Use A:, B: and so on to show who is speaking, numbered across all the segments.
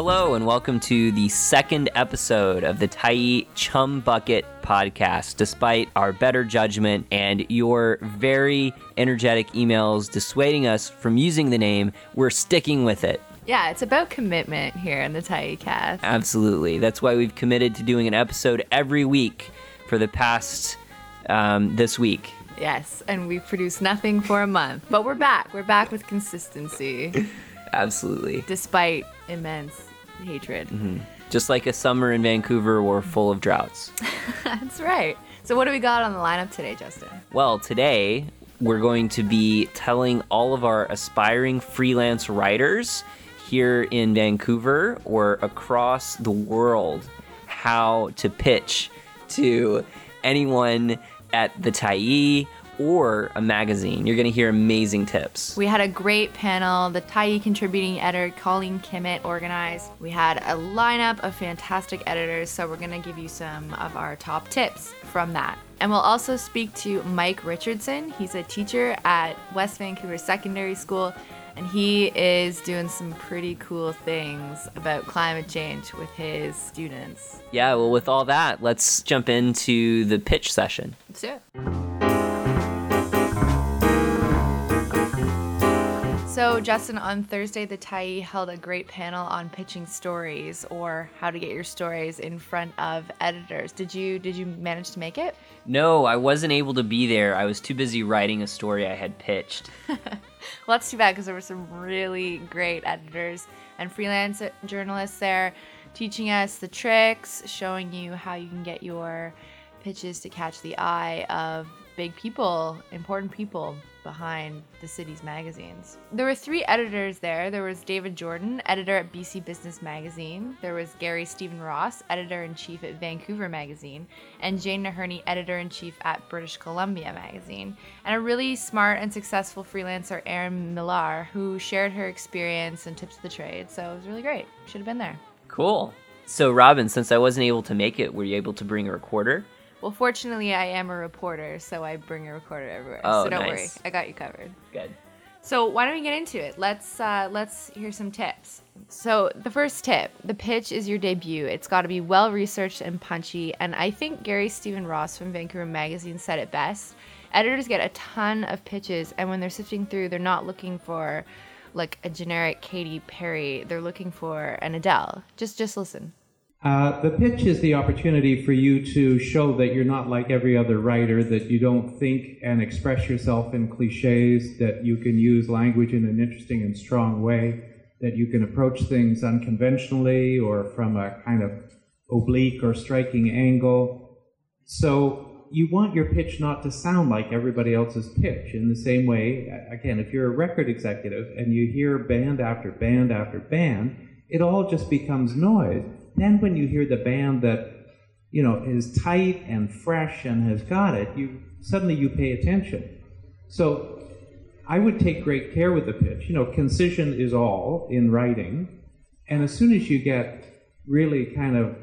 A: Hello, and welcome to the second episode of the Tyee Chum Bucket podcast. Despite our better judgment and your very energetic emails dissuading us from using the name, we're sticking with it.
B: Yeah, it's about commitment here in the Tyee cast.
A: Absolutely. That's why we've committed to doing an episode every week for the past this week.
B: Yes, and we've produced nothing for a month. But we're back. We're back with consistency.
A: Absolutely.
B: Despite immense hatred.
A: Mm-hmm. Just like a summer in Vancouver or full of droughts.
B: That's right. So what do we got on the lineup today, Justin?
A: Well, today we're going to be telling all of our aspiring freelance writers here in Vancouver or across the world how to pitch to anyone at the Tyee or a magazine. You're going to hear amazing tips.
B: We had a great panel. The Tyee contributing editor, Colleen Kimmett, organized. We had a lineup of fantastic editors, so we're going to give you some of our top tips from that. And we'll also speak to Mike Richardson. He's a teacher at West Vancouver Secondary School, and he is doing some pretty cool things about climate change with his students.
A: Yeah, well, with all that, let's jump into the pitch session.
B: Let's do it. So, Justin, on Thursday, the Tyee held a great panel on pitching stories or how to get your stories in front of editors. Did you manage to make it?
A: No, I wasn't able to be there. I was too busy writing a story I had pitched.
B: Well, that's too bad because there were some really great editors and freelance journalists there teaching us the tricks, showing you how you can get your pitches to catch the eye of big people, important people behind the city's magazines. There were 3 editors there. There was David Jordan, editor at BC Business Magazine. There was Gary Stephen Ross, editor-in-chief at Vancouver Magazine, and Jane Naherney, editor-in-chief at British Columbia Magazine. And a really smart and successful freelancer, Erin Millar, who shared her experience and tips of the trade. So it was really great. Should have been there.
A: Cool. So, Robin, since I wasn't able to make it, were you able to bring a recorder?
B: Well, fortunately, I am a reporter, so I bring a recorder everywhere.
A: Oh,
B: so don't
A: nice.
B: worry, I got you covered.
A: Good.
B: So why don't we get into it? Let's hear some tips. So the first tip, the pitch is your debut. It's got to be well researched and punchy. And I think Gary Stephen Ross from Vancouver Magazine said it best. Editors get a ton of pitches, and when they're sifting through, they're not looking for like a generic Katy Perry. They're looking for an Adele. Just listen.
C: The pitch is the opportunity for you to show that you're not like every other writer, that you don't think and express yourself in cliches, that you can use language in an interesting and strong way, that you can approach things unconventionally or from a kind of oblique or striking angle. So you want your pitch not to sound like everybody else's pitch. In the same way, again, if you're a record executive and you hear band after band after band, it all just becomes noise. Then when you hear the band that, you know, is tight and fresh and has got it, suddenly you pay attention. So I would take great care with the pitch. You know, concision is all in writing. And as soon as you get really kind of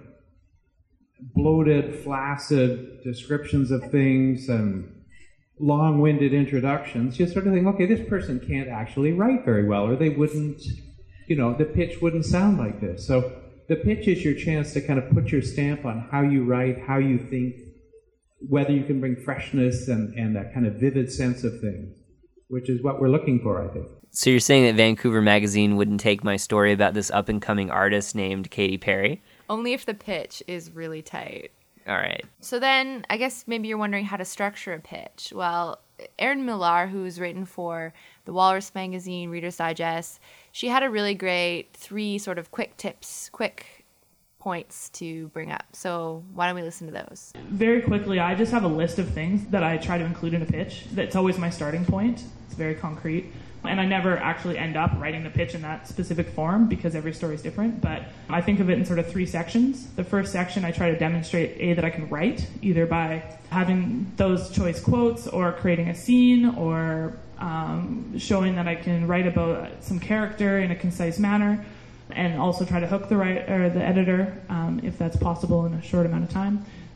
C: bloated, flaccid descriptions of things and long-winded introductions, you sort of think, okay, this person can't actually write very well, or they wouldn't, you know, the pitch wouldn't sound like this. So the pitch is your chance to kind of put your stamp on how you write, how you think, whether you can bring freshness and that kind of vivid sense of things, which is what we're looking for, I think.
A: So you're saying that Vancouver Magazine wouldn't take my story about this up-and-coming artist named Katy Perry?
B: Only if the pitch is really tight.
A: All right.
B: So then I guess maybe you're wondering how to structure a pitch. Well, Erin Millar, who's written for the Walrus Magazine, Reader's Digest, she had a really great 3 sort of quick tips, quick points to bring up. So why don't we listen to those?
D: Very quickly, I just have a list of things that I try to include in a pitch. That's always my starting point. It's very concrete. And I never actually end up writing the pitch in that specific form because every story is different. But I think of it in sort of 3 sections. The first section, I try to demonstrate, that I can write, either by having those choice quotes or creating a scene or showing that I can write about some character in a concise manner, and also try to hook the editor if that's possible in a short amount of time.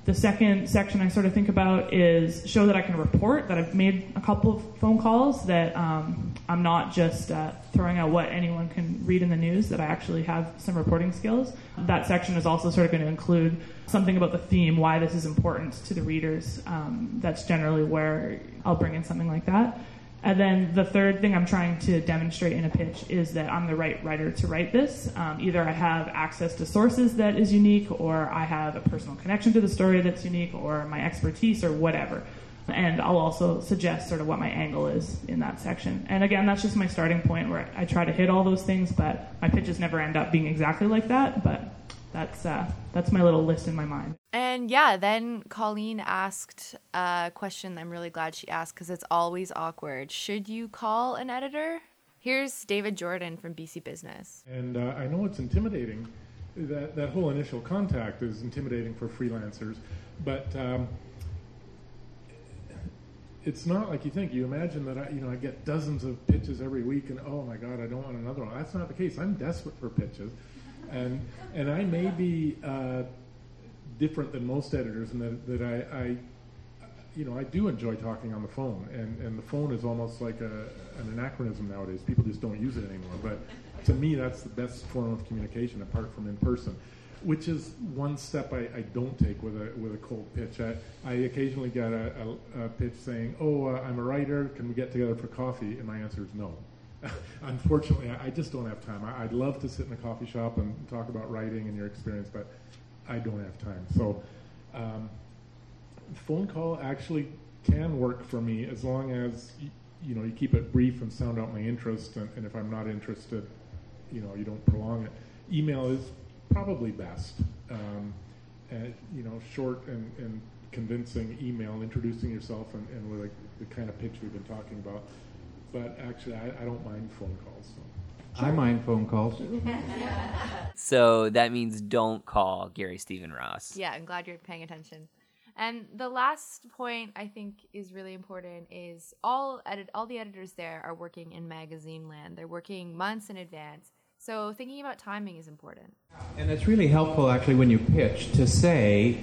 D: The second section I sort of think about is show that I can report, that I've made a couple of phone calls, that I'm not just throwing out what anyone can read in the news, that I actually have some reporting skills. That section is also sort of going to include something about the theme, why this is important to the readers. That's generally where I'll bring in something like that. And then the third thing I'm trying to demonstrate in a pitch is that I'm the right writer to write this. Either I have access to sources that is unique, or I have a personal connection to the story that's unique, or my expertise, or whatever. And I'll also suggest sort of what my angle is in that section. And again, that's just my starting point where I try to hit all those things, but my pitches never end up being exactly like that. But that's my little list in my mind.
B: And yeah, then Colleen asked a question I'm really glad she asked because it's always awkward. Should you call an editor? Here's David Jordan from BC Business.
E: And I know it's intimidating. That whole initial contact is intimidating for freelancers, but it's not like you think. You imagine that I get dozens of pitches every week, and oh my God, I don't want another one. That's not the case. I'm desperate for pitches. And I may be different than most editors in that I do enjoy talking on the phone, and the phone is almost like an anachronism nowadays. People just don't use it anymore. But to me, that's the best form of communication apart from in person, which is one step I don't take with a cold pitch. I occasionally get a pitch saying, I'm a writer, can we get together for coffee? And my answer is no. Unfortunately, I just don't have time. I'd love to sit in a coffee shop and talk about writing and your experience, but I don't have time. So phone call actually can work for me as long as you keep it brief and sound out my interest, and if I'm not interested, you don't prolong it. Email is probably best. Short and convincing email, introducing yourself and with the kind of pitch we've been talking about. But actually, I don't mind phone calls. So.
C: I mind phone calls.
A: So that means don't call Gary Stephen Ross.
B: Yeah, I'm glad you're paying attention. And the last point I think is really important is all the editors there are working in magazine land. They're working months in advance. So thinking about timing is important.
C: And it's really helpful, actually, when you pitch to say,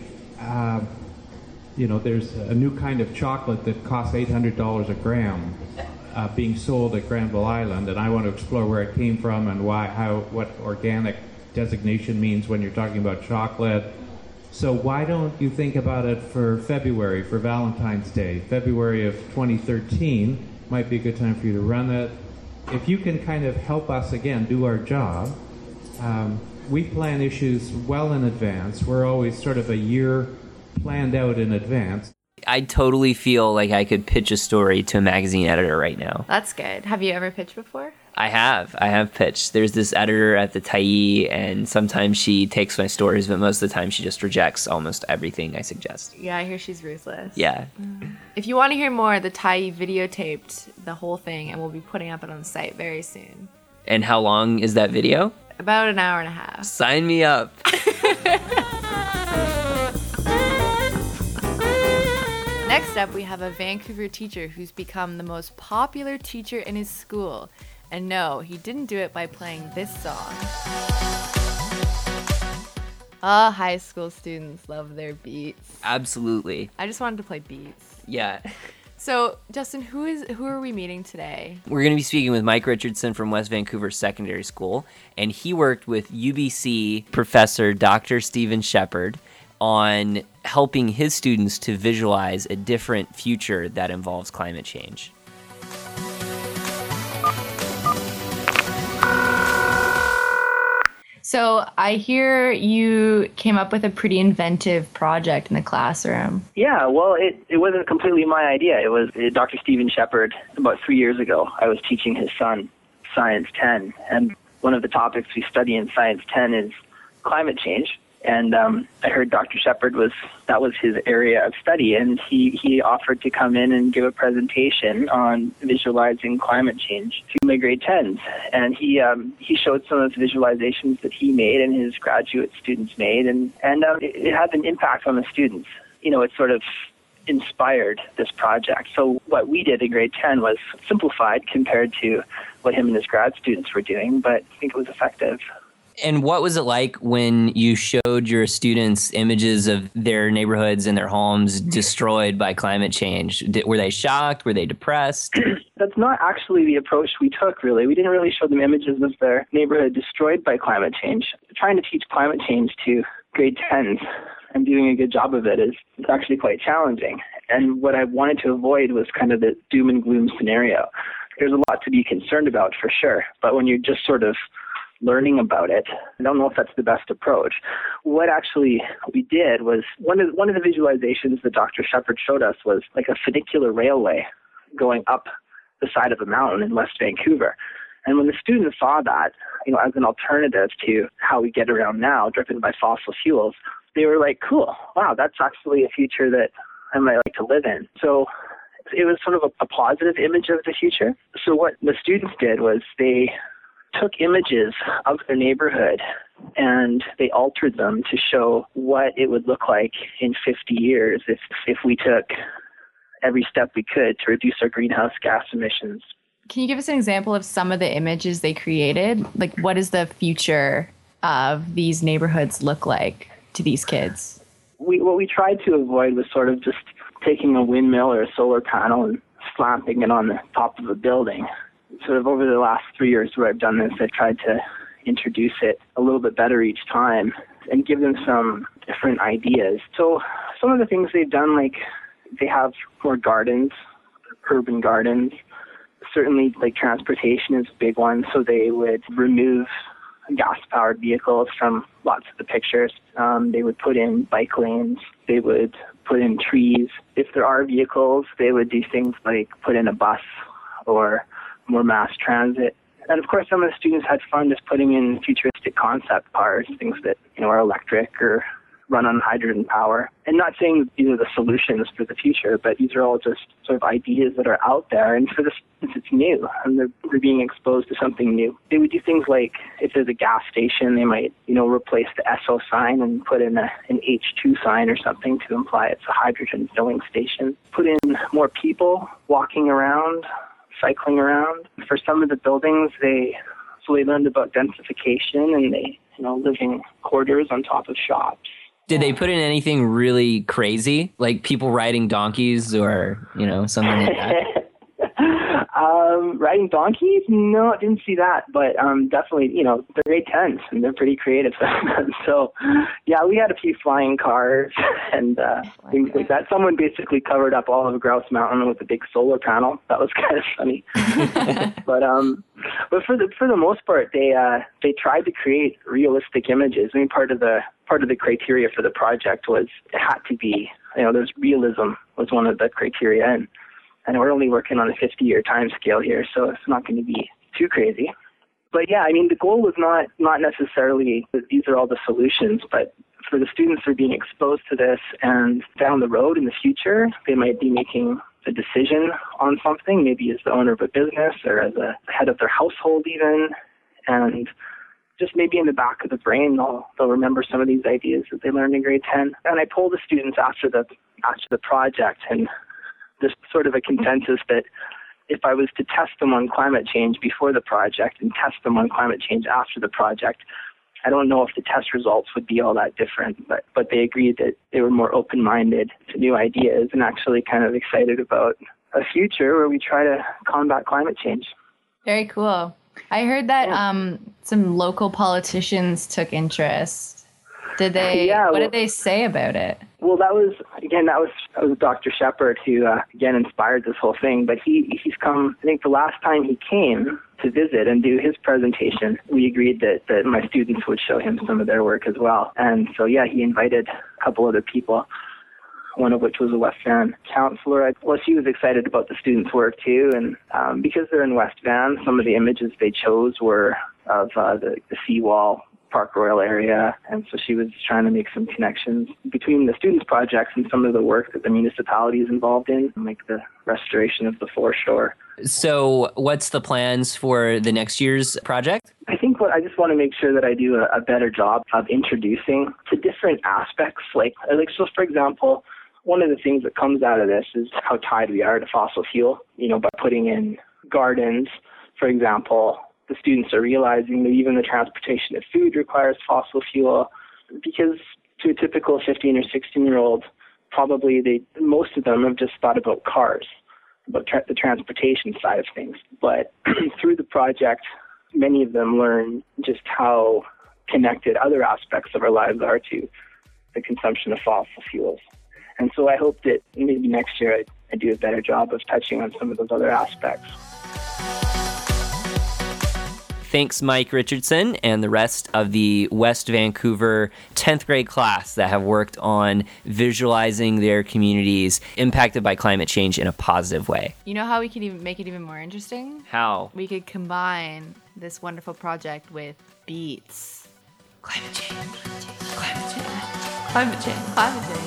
C: there's a new kind of chocolate that costs $800 a gram being sold at Granville Island, and I want to explore where it came from and what organic designation means when you're talking about chocolate. So why don't you think about it for February, for Valentine's Day? February of 2013 might be a good time for you to run it. If you can kind of help us, again, do our job, we plan issues well in advance. We're always sort of a year planned out in advance.
A: I totally feel like I could pitch a story to a magazine editor right now.
B: That's good. Have you ever pitched before?
A: I have pitched. There's this editor at the Tyee, and sometimes she takes my stories, but most of the time she just rejects almost everything I suggest.
B: Yeah, I hear she's ruthless.
A: Yeah.
B: If you want to hear more, the Tyee videotaped the whole thing, and we'll be putting up it on the site very soon.
A: And how long is that video?
B: About an hour and a half.
A: Sign me up.
B: Next up, we have a Vancouver teacher who's become the most popular teacher in his school. And no, he didn't do it by playing this song. High school students love their beats.
A: Absolutely.
B: I just wanted to play beats.
A: Yeah.
B: So, Justin, who are we meeting today?
A: We're going to be speaking with Mike Richardson from West Vancouver Secondary School, and he worked with UBC professor Dr. Stephen Shepard on helping his students to visualize a different future that involves climate change.
B: So I hear you came up with a pretty inventive project in the classroom.
F: Yeah, well, it wasn't completely my idea. It was Dr. Stephen Shepard. About 3 years ago, I was teaching his son Science 10, and one of the topics we study in Science 10 is climate change. And I heard Dr. Shepard that was his area of study, and he offered to come in and give a presentation on visualizing climate change to my grade 10s. And he showed some of the visualizations that he made and his graduate students made, and it had an impact on the students. It sort of inspired this project. So what we did in grade 10 was simplified compared to what him and his grad students were doing, but I think it was effective.
A: And what was it like when you showed your students images of their neighborhoods and their homes destroyed by climate change? Were they shocked? Were they depressed?
F: That's not actually the approach we took, really. We didn't really show them images of their neighborhood destroyed by climate change. Trying to teach climate change to grade 10s and doing a good job of it is actually quite challenging. And what I wanted to avoid was kind of the doom and gloom scenario. There's a lot to be concerned about for sure, but when you're just sort of learning about it, I don't know if that's the best approach. What actually we did was one of the visualizations that Dr. Shepard showed us was like a funicular railway going up the side of a mountain in West Vancouver. And when the students saw that, as an alternative to how we get around now, driven by fossil fuels, they were like, cool, wow, that's actually a future that I might like to live in. So it was sort of a positive image of the future. So what the students did was they took images of their neighborhood and they altered them to show what it would look like in 50 years if we took every step we could to reduce our greenhouse gas emissions.
B: Can you give us an example of some of the images they created? Like, what does the future of these neighborhoods look like to these kids?
F: What we tried to avoid was sort of just taking a windmill or a solar panel and slapping it on the top of a building. Sort of over the last 3 years where I've done this, I tried to introduce it a little bit better each time and give them some different ideas. So some of the things they've done, like they have more gardens, urban gardens. Certainly, like transportation is a big one. So they would remove gas-powered vehicles from lots of the pictures. They would put in bike lanes. They would put in trees. If there are vehicles, they would do things like put in a bus or more mass transit. And of course, some of the students had fun just putting in futuristic concept cars, things that are electric or run on hydrogen power. And not saying these are the solutions for the future, but these are all just sort of ideas that are out there. And for the students, it's new, and they're being exposed to something new. They would do things like, if there's a gas station, they might, replace the SO sign and put in an H2 sign or something to imply it's a hydrogen filling station. Put in more people walking around, cycling around. For some of the buildings, they learned about densification and they, living quarters on top of shops.
A: Did they put in anything really crazy, like people riding donkeys or, something like that?
F: Riding donkeys? No, I didn't see that. But definitely, they're grade 10s and they're pretty creative. So, yeah, we had a few flying cars and things like that. Someone basically covered up all of Grouse Mountain with a big solar panel. That was kind of funny. But for the most part, they tried to create realistic images. I mean, part of the criteria for the project was it had to be, there's realism was one of the criteria, and we're only working on a 50-year time scale here, so it's not going to be too crazy. But yeah, I mean, the goal was not necessarily that these are all the solutions, but for the students who are being exposed to this, and down the road in the future, they might be making a decision on something, maybe as the owner of a business or as a head of their household even, and just maybe in the back of the brain, they'll remember some of these ideas that they learned in grade 10. And I polled the students after the project, and there's sort of a consensus that if I was to test them on climate change before the project and test them on climate change after the project, I don't know if the test results would be all that different, but they agreed that they were more open-minded to new ideas and actually kind of excited about a future where we try to combat climate change.
B: Very cool. I heard that some local politicians took interest. Did they? Yeah, what did they say about it?
F: Well, that was Dr. Shepard who again inspired this whole thing. But he's come. I think the last time he came to visit and do his presentation, we agreed that my students would show him some of their work as well. And so yeah, he invited a couple other people, one of which was a West Van counselor. Well, she was excited about the students' work too, and because they're in West Van, some of the images they chose were of the seawall, Park Royal area, and so she was trying to make some connections between the students' projects and some of the work that the municipality is involved in, like the restoration of the foreshore.
A: So what's the plans for the next year's project?
F: I think I just want to make sure that I do a better job of introducing to different aspects. Like so for example, one of the things that comes out of this is how tied we are to fossil fuel, by putting in gardens, for example, the students are realizing that even the transportation of food requires fossil fuel, because to a typical 15 or 16-year-old, probably most of them have just thought about cars, about the transportation side of things. But through the project, many of them learn just how connected other aspects of our lives are to the consumption of fossil fuels. And so I hope that maybe next year I do a better job of touching on some of those other aspects.
A: Thanks, Mike Richardson and the rest of the West Vancouver 10th grade class that have worked on visualizing their communities impacted by climate change in a positive way.
B: You know how we could even make it even more interesting?
A: How?
B: We could combine this wonderful project with beats. Climate change, climate change, climate change, climate change.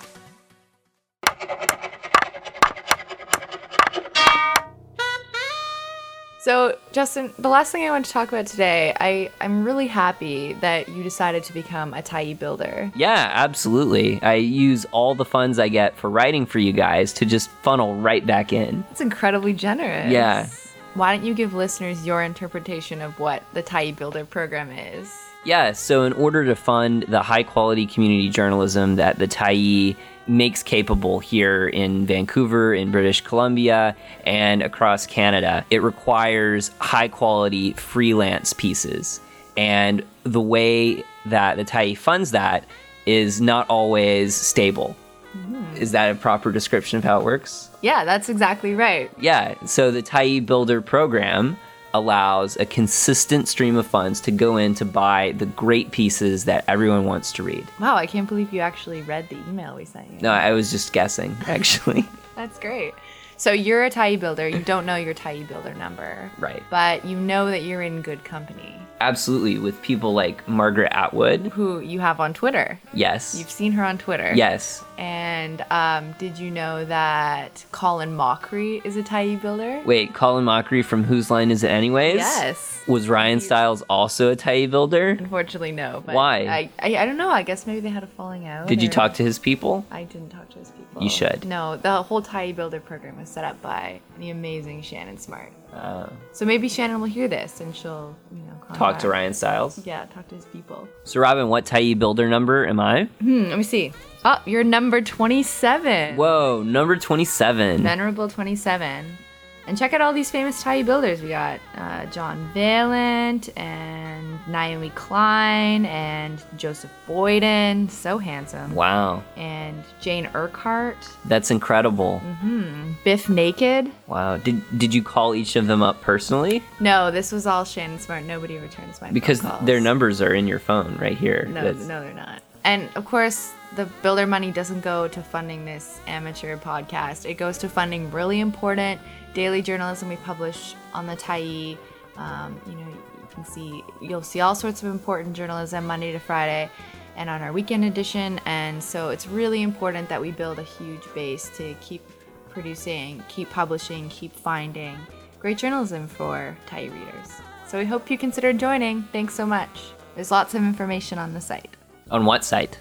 B: So, Justin, the last thing I want to talk about today, I'm really happy that you decided to become a Tyee builder.
A: Yeah, absolutely. I use all the funds I get for writing for you guys to just funnel right back in.
B: That's incredibly generous.
A: Yeah.
B: Why don't you give listeners your interpretation of what the Tyee Builder program is?
A: Yeah, so in order to fund the high-quality community journalism that the Tyee makes capable here in Vancouver, in British Columbia, and across Canada, it requires high-quality freelance pieces. And the way that the Tyee funds that is not always stable. Is that a proper description of how it works?
B: Yeah, that's exactly right.
A: Yeah, so the Tyee Builder program allows a consistent stream of funds to go in to buy the great pieces that everyone wants to read.
B: Wow, I can't believe you actually read the email we sent you.
A: No, I was just guessing, actually.
B: That's great. So you're a Tyee builder. You don't know your Tyee builder number.
A: Right.
B: But you know that you're in good company.
A: Absolutely, with people like Margaret Atwood.
B: Who you have on Twitter.
A: Yes.
B: You've seen her on Twitter.
A: Yes.
B: And did you know that Colin Mockery is a Tyee builder?
A: Wait, Colin Mockery from Whose Line Is It Anyways?
B: Yes.
A: Was Ryan Stiles also a Tyee builder?
B: Unfortunately, no. But
A: Why?
B: I don't know. I guess maybe they had a falling out.
A: Did you talk to his people?
B: I didn't talk to his people.
A: You should.
B: No, the whole Tyee builder program was set up by the amazing Shannon Smart. So maybe Shannon will hear this and she'll,
A: Talk to Ryan Stiles?
B: Yeah, talk to his people.
A: So, Robin, what Tyee builder number am I?
B: Let me see. Oh, you're number 27.
A: Whoa, number 27.
B: Venerable 27. And check out all these famous Tyee builders. We got John Valent and Naomi Klein and Joseph Boyden. So handsome.
A: Wow.
B: And Jane Urquhart.
A: That's incredible.
B: Biff Naked.
A: Wow. Did you call each of them up personally?
B: No, this was all Shannon Smart. Nobody returns my
A: Because
B: phone calls.
A: their numbers are in your phone right here.
B: No, they're not. And of course, the builder money doesn't go to funding this amateur podcast. It goes to funding really important daily journalism we publish on the Tyee. You'll see all sorts of important journalism Monday to Friday and on our weekend edition. And so it's really important that we build a huge base to keep producing, keep publishing, keep finding great journalism for Tyee readers. So we hope you consider joining. Thanks so much. There's lots of information on the site.
A: On what site?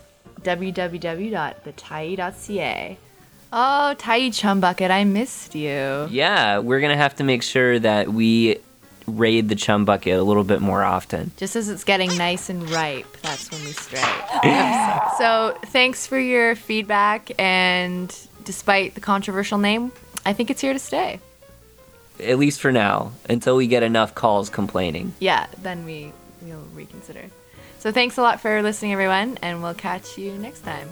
B: www.thetyee.ca. Oh, Tyee Chumbucket, I missed you.
A: Yeah, we're going to have to make sure that we raid the chum bucket a little bit more often.
B: Just as it's getting nice and ripe, that's when we strike. So thanks for your feedback, and despite the controversial name, I think it's here to stay.
A: At least for now, until we get enough calls complaining.
B: Yeah, then we'll reconsider. So thanks a lot for listening, everyone, and we'll catch you next time.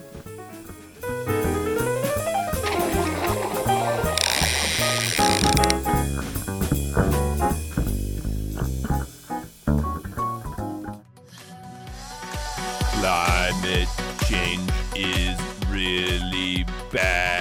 G: Climate change is really bad.